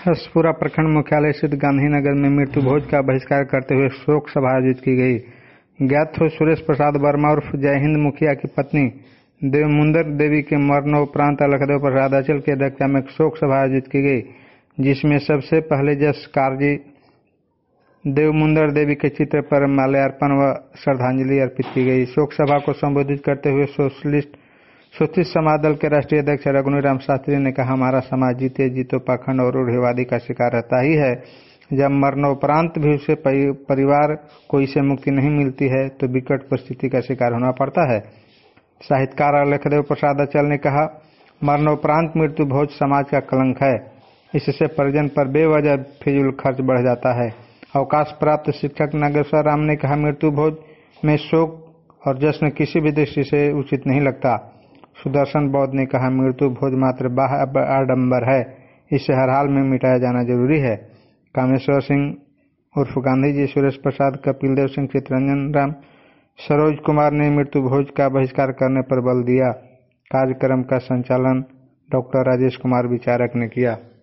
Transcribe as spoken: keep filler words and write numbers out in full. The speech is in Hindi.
हसपुरा प्रखंड मुख्यालय स्थित गांधीनगर में मृत्यु भोज का बहिष्कार करते हुए शोक सभा आयोजित की गई। ज्ञात हो सुरेश प्रसाद वर्मा उर्फ जय हिंद मुखिया की पत्नी देवमुंदर देवी के मरणोपरांत लखदेव प्रसाद अचल की अध्यक्षता में एक शोक सभा आयोजित की गई, जिसमें सबसे पहले जसकार जी देवमुंदर देवी के चित्र पर माल्यार्पण व श्रद्धांजलि अर्पित की गई। शोक सभा को संबोधित करते हुए सोशलिस्ट सूचित समाज दल के राष्ट्रीय अध्यक्ष रघुनाथ शास्त्री ने कहा, हमारा समाज जीते जीतो पाखंड और रूढ़िवादी का शिकार रहता ही है। जब मरणोपरांत भी उसे परिवार को इससे मुक्ति नहीं मिलती है तो विकट परिस्थिति का शिकार होना पड़ता है। साहित्यकार लखदेव प्रसाद अचल ने कहा, मरणोपरांत मृत्यु भोज समाज का कलंक है। इससे परिजन पर बेवजह फिजूल खर्च बढ़ जाता है। अवकाश प्राप्त शिक्षक नागेश्वर राम ने कहा, मृत्यु भोज में शोक और जश्न किसी भी दृष्टि से उचित नहीं लगता। सुदर्शन बौद्ध ने कहा, मृत्यु भोज मात्र बाह्य आडंबर है, इसे हर हाल में मिटाया जाना जरूरी है। कामेश्वर सिंह उर्फ गांधी जी, सुरेश प्रसाद, कपिल देव सिंह, चित्रंजन राम, सरोज कुमार ने मृत्यु भोज का बहिष्कार करने पर बल दिया। कार्यक्रम का संचालन डॉक्टर राजेश कुमार विचारक ने किया।